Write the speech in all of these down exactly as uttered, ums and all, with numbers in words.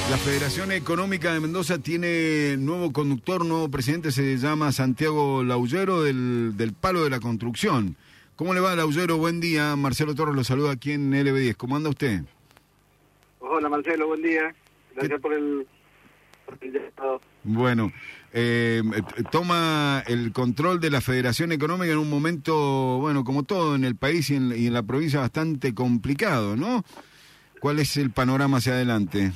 La Federación Económica de Mendoza tiene nuevo conductor, nuevo presidente, se llama Santiago Laullero del, del Palo de la Construcción. ¿Cómo le va, Laullero? Buen día. Marcelo Torres lo saluda aquí en L B diez. ¿Cómo anda usted? Hola, Marcelo, buen día. Gracias ¿Qué? por el, por el llamado. Bueno, eh, toma el control de la Federación Económica en un momento, bueno, como todo en el país y en, y en la provincia, bastante complicado, ¿no? ¿Cuál es el panorama hacia adelante?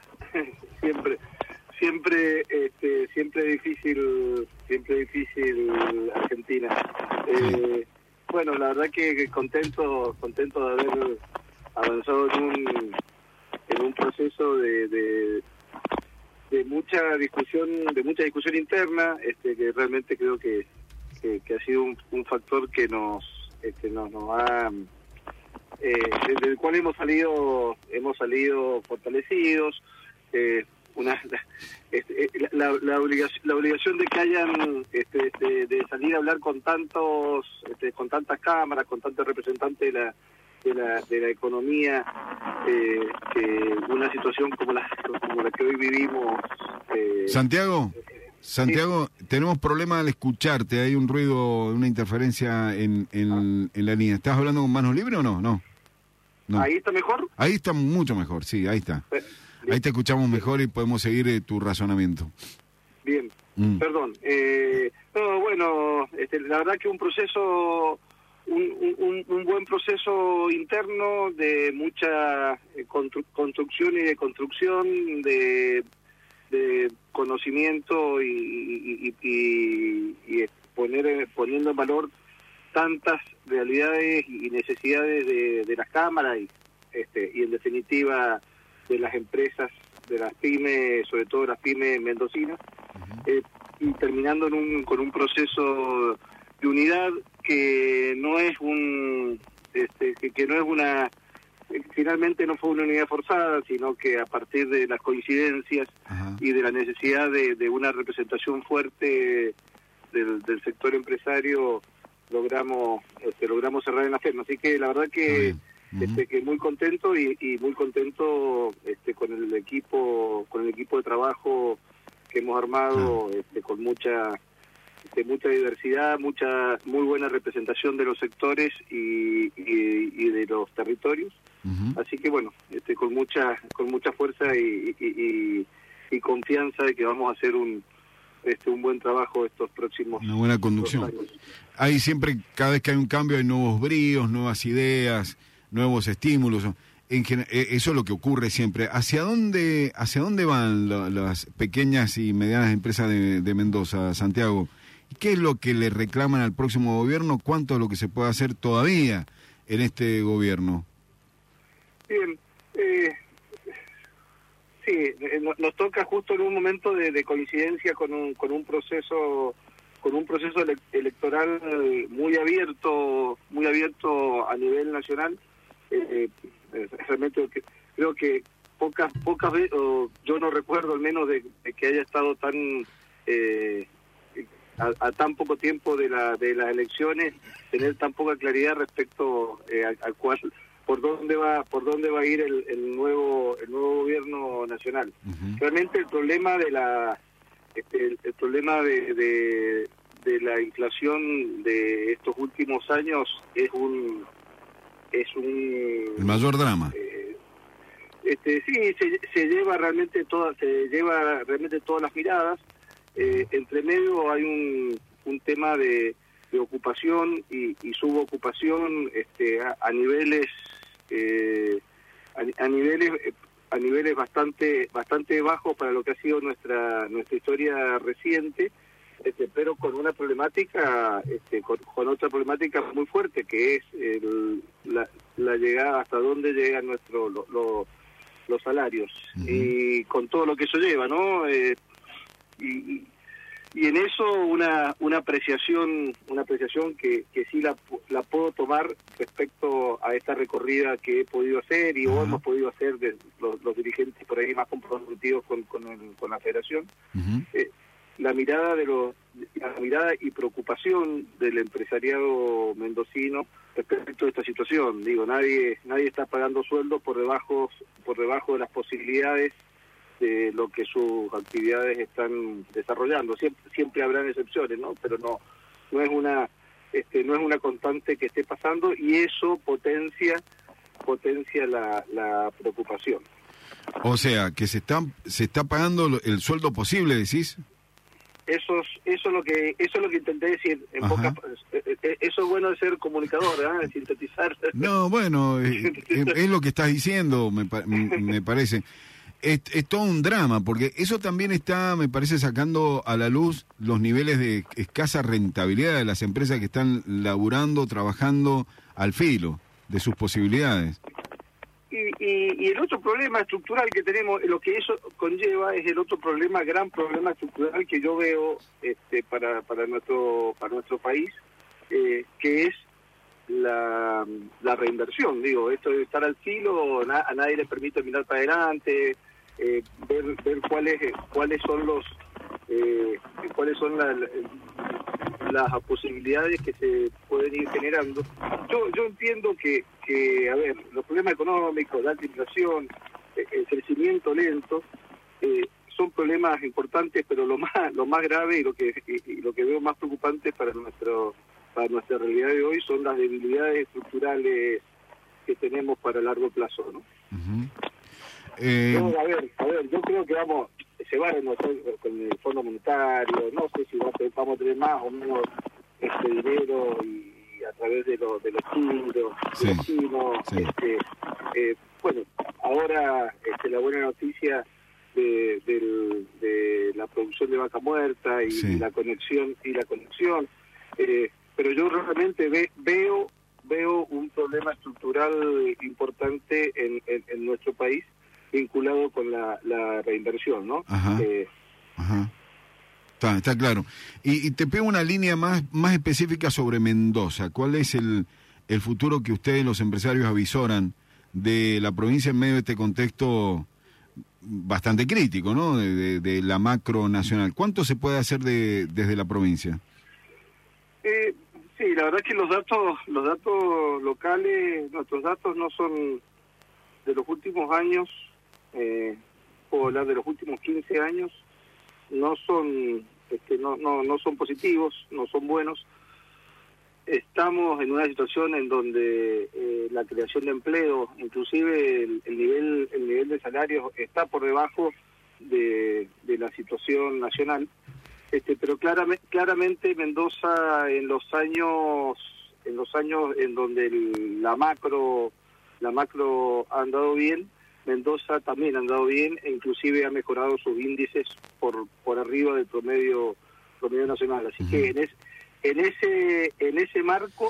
siempre, siempre, este, siempre difícil, siempre difícil Argentina. Eh, Sí. Bueno, la verdad que, que contento, contento de haber avanzado en un, en un proceso de, de, de mucha discusión, de mucha discusión interna, este, que realmente creo que, que, que ha sido un, un factor que nos, este, nos, nos ha Eh, desde el cual hemos salido hemos salido fortalecidos. eh, una la, este, la, la, obligación, la obligación de que hayan este, de, de salir a hablar con tantos este, con tantas cámaras, con tantos representantes de la de la, de la economía, eh, que una situación como la como la que hoy vivimos. eh, Santiago, Santiago, sí. Tenemos problemas al escucharte, hay un ruido, una interferencia en, en, ah. en la línea. ¿Estás hablando con manos libres o no? No. No. ¿Ahí está mejor? Ahí está mucho mejor, sí, ahí está. Bien. Ahí te escuchamos mejor y podemos seguir eh, tu razonamiento. Bien, mm. perdón. Eh, no, bueno, este, la verdad que un proceso, un, un, un buen proceso interno de mucha eh, constru construcción y de construcción, de, de conocimiento y, y, y, y, y poner, poniendo en valor tantas realidades y necesidades de, de las cámaras y, este, y en definitiva de las empresas, de las pymes, sobre todo las pymes mendocinas, uh-huh. eh, y terminando en un, con un proceso de unidad que no es un, este, que, que no es una, finalmente no fue una unidad forzada, sino que a partir de las coincidencias uh-huh. y de la necesidad de, de una representación fuerte del, del sector empresario, logramos este, logramos cerrar en la firma. Así que la verdad que uh-huh. este, que muy contento y, y muy contento este, con el equipo con el equipo de trabajo que hemos armado, uh-huh. este, con mucha este, mucha diversidad, mucha muy buena representación de los sectores y, y, y de los territorios. Uh-huh. Así que bueno, este, con mucha con mucha fuerza y, y, y, y confianza de que vamos a hacer un Este, un buen trabajo estos próximos una buena conducción. Hay siempre, cada vez que hay un cambio, hay nuevos bríos, nuevas ideas, nuevos estímulos. En general, eso es lo que ocurre siempre. ¿Hacia dónde hacia dónde van la, las pequeñas y medianas empresas de, de Mendoza, Santiago? ¿Qué es lo que le reclaman al próximo gobierno? ¿Cuánto es lo que se puede hacer todavía en este gobierno? Bien, eh... Sí, nos toca justo en un momento de, de coincidencia con un, con un proceso con un proceso ele electoral muy abierto muy abierto a nivel nacional. Eh, eh, realmente creo que pocas pocas veces, yo no recuerdo al menos de, de que haya estado tan eh, a, a tan poco tiempo de la de las elecciones, tener tan poca claridad respecto eh, a, a cuál por dónde va por dónde va a ir el, el nuevo el nuevo gobierno nacional. Uh-huh. Realmente el problema de la este, el, el problema de, de de la inflación de estos últimos años es un es un el mayor drama. Eh, este sí se, se lleva realmente toda se lleva realmente todas las miradas. Eh, entre medio hay un un tema de de ocupación y, y subocupación este, a, a niveles eh, a, a niveles a niveles bastante bastante bajos para lo que ha sido nuestra nuestra historia reciente, este, pero con una problemática este, con, con otra problemática muy fuerte que es el, la, la llegada hasta dónde llegan nuestros lo, lo, los salarios. Uh-huh. Y con todo lo que eso lleva, ¿no? Eh, y, y en eso una una apreciación una apreciación que, que sí la, la puedo tomar respecto a esta recorrida que he podido hacer y uh-huh. o hemos podido hacer de los, los dirigentes por ahí más comprometidos con con, el, con la federación. Uh-huh. eh, la mirada de los la mirada y preocupación del empresariado mendocino respecto a esta situación. Digo, nadie nadie está pagando sueldos por debajo por debajo de las posibilidades de lo que sus actividades están desarrollando. Siempre, siempre habrán excepciones, ¿no? Pero no, no es una, este, no es una constante que esté pasando, y eso potencia, potencia la, la preocupación. O sea, que se está, se está pagando el sueldo posible, decís. Eso es, eso es lo que eso es lo que intenté decir. En pocas, eso es bueno de ser comunicador, ¿eh? De sintetizar. No, bueno, es, es lo que estás diciendo, me, me parece. Es, es todo un drama, porque eso también está, me parece, sacando a la luz los niveles de escasa rentabilidad de las empresas que están laburando, trabajando al filo de sus posibilidades. Y, y, y el otro problema estructural que tenemos, lo que eso conlleva, es el otro problema, gran problema estructural que yo veo este, para para nuestro para nuestro país, eh, que es la, la reinversión. Digo, esto de estar al filo, na, a nadie le permite mirar para adelante, eh, ver ver cuáles cuáles son los eh, cuáles son la, la, las posibilidades que se pueden ir generando. Yo yo entiendo que, que a ver, los problemas económicos, la alta inflación, el crecimiento lento, eh, son problemas importantes, pero lo más lo más grave y lo que y, y lo que veo más preocupante para nuestro para nuestra realidad de hoy son las debilidades estructurales que tenemos para largo plazo, ¿no? Uh-huh. eh... no, a ver, a ver, yo creo que vamos se va a renovar con el Fondo Monetario, no sé si va a, vamos a tener más o menos este dinero, y a través de, lo, de los chinos, sí, de los chinos, sí. este, eh, bueno, ahora este, la buena noticia de, de, de la producción de vaca muerta y, sí. y la conexión y la conexión, eh, pero yo realmente ve, veo veo un problema estructural importante en, en, en nuestro país, vinculado con la, la reinversión, ¿no? Ajá, eh, ajá. Está, está claro. Y, y te pego una línea más, más específica sobre Mendoza. ¿Cuál es el, el futuro que ustedes, los empresarios, avisoran de la provincia en medio de este contexto bastante crítico, ¿no? De, de, de la macro nacional. ¿Cuánto se puede hacer de, desde la provincia? Eh, sí, la verdad es que los datos, los datos locales, nuestros datos no son de los últimos años, eh, puedo hablar de los últimos quince años, no son este, no, no, no son positivos, no son buenos. Estamos en una situación en donde eh, la creación de empleo, inclusive el, el nivel el nivel de salarios está por debajo de, de la situación nacional. Este, pero claramente, claramente Mendoza en los años en los años en donde el, la macro la macro ha andado bien, Mendoza también ha andado bien, e inclusive ha mejorado sus índices por por arriba del promedio promedio nacional. Así uh-huh. que en, es, en ese en ese marco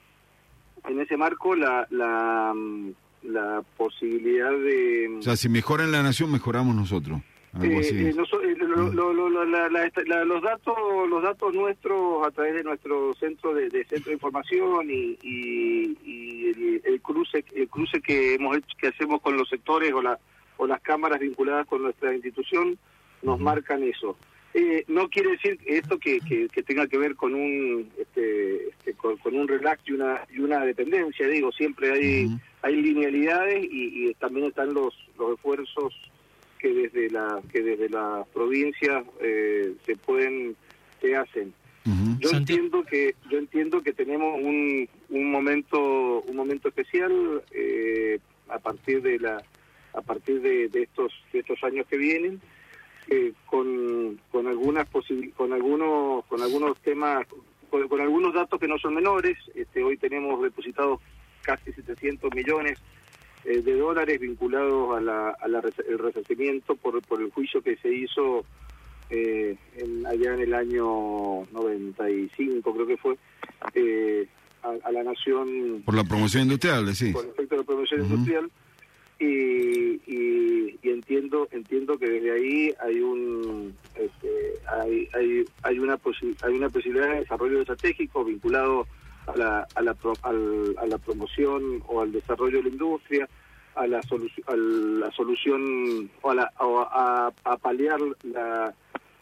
en ese marco la la la posibilidad de, o sea, si mejora en la nación, mejoramos nosotros. Algo así. Eh, eh, no, eh, lo, lo, lo, lo, la, la, la, los datos los datos nuestros a través de nuestro centro de, de centro de información y, y, y el, el cruce el cruce que hemos hecho, que hacemos con los sectores o la o las cámaras vinculadas con nuestra institución nos uh-huh. marcan eso. Eh, no quiere decir esto que, que, que tenga que ver con un este, este con, con un relax y una y una dependencia. Digo, siempre hay uh-huh. hay linealidades y, y también están los los esfuerzos que desde la que desde la provincia eh, se pueden se hacen. Uh-huh. Yo Santi. entiendo que yo entiendo que tenemos un un momento un momento especial eh, a partir de la a partir de, de estos de estos años que vienen eh, con con algunas posibil- con algunos con algunos temas con, con algunos datos que no son menores. Este, hoy tenemos depositados casi setecientos millones Eh, de dólares vinculados a la, a la el resarcimiento por por el juicio que se hizo eh, en, allá en el año noventa y cinco, creo que fue, eh, a, a la nación por la promoción industrial, sí, por efecto de la promoción uh-huh. industrial, y, y, y entiendo entiendo que desde ahí hay un este, hay hay hay una posi- hay una posibilidad de desarrollo estratégico vinculado a la a la pro, al, a la promoción o al desarrollo de la industria, a la solución a la solución o a, la, o a, a paliar la,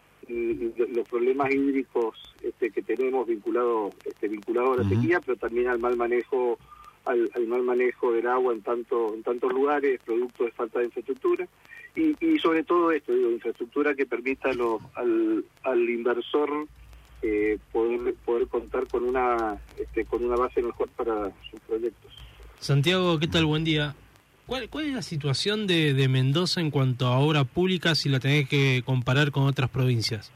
los problemas hídricos este, que tenemos vinculados este, vinculados a la sequía, uh-huh. pero también al mal manejo al, al mal manejo del agua en tanto en tantos lugares, producto de falta de infraestructura. y, y sobre todo esto, digo, infraestructura que permita a lo, al, al inversor eh, poder poder contar con una este, con una base mejor para sus proyectos. Santiago, ¿qué tal? Buen día. ¿Cuál, cuál es la situación de, de Mendoza en cuanto a obra pública si la tenés que comparar con otras provincias?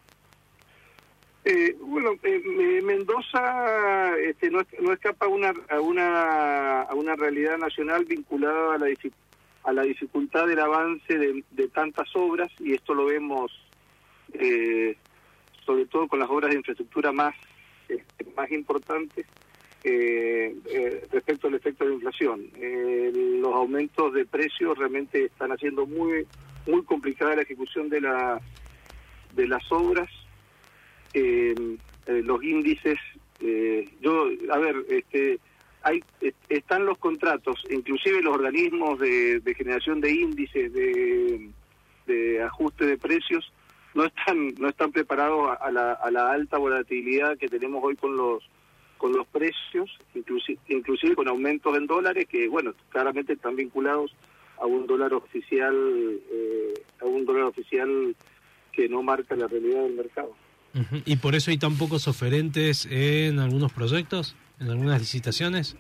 Eh, bueno, eh, Mendoza este, no, no escapa a una, a una a una realidad nacional vinculada a la, a la dificultad del avance de, de tantas obras, y esto lo vemos eh, sobre todo con las obras de infraestructura más, este, más importantes. Eh, eh, respecto al efecto de inflación, eh, los aumentos de precios realmente están haciendo muy muy complicada la ejecución de la de las obras. Eh, eh, los índices, eh, yo a ver, este, hay est están los contratos, inclusive los organismos de, de generación de índices de, de ajuste de precios no están no están preparados a, a la a la alta volatilidad que tenemos hoy con los con los precios, inclusive, inclusive con aumentos en dólares que, bueno, claramente están vinculados a un dólar oficial, eh, a un dólar oficial que no marca la realidad del mercado. Uh-huh. ¿Y por eso hay tan pocos oferentes en algunos proyectos, en algunas licitaciones?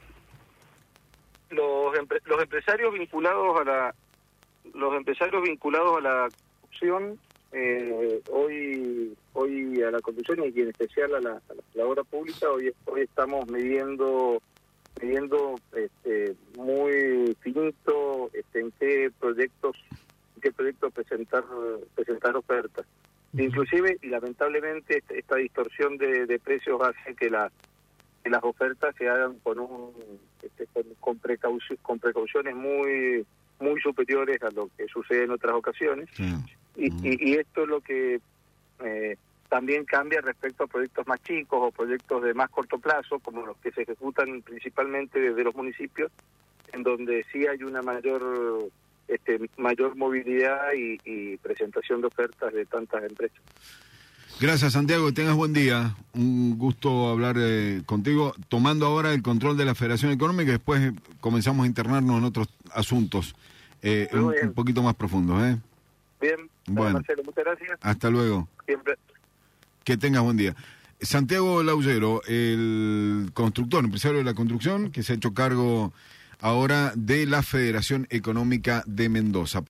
Los empre- los empresarios vinculados a la los empresarios vinculados a la construcción Eh, hoy hoy a la construcción y en especial a la, a la, la obra pública hoy hoy estamos midiendo midiendo este, muy finito este, en qué proyectos en qué proyectos presentar presentar ofertas. Uh-huh. Inclusive y lamentablemente esta distorsión de, de precios hace que la que las ofertas se hagan con un este, con, con, precauci- con precauciones muy muy superiores a lo que sucede en otras ocasiones. Sí. Y, y, y esto es lo que eh, también cambia respecto a proyectos más chicos o proyectos de más corto plazo, como los que se ejecutan principalmente desde los municipios, en donde sí hay una mayor este, mayor movilidad y, y presentación de ofertas de tantas empresas. Gracias, Santiago, que tengas buen día. Un gusto hablar eh, contigo, tomando ahora el control de la Federación Económica, y después comenzamos a internarnos en otros asuntos eh, un, un poquito más profundos, ¿eh? Bien, bueno, Marcelo, muchas gracias. Hasta luego. Siempre. Que tengas buen día. Santiago Laullero, el constructor, empresario de la construcción, que se ha hecho cargo ahora de la Federación Económica de Mendoza.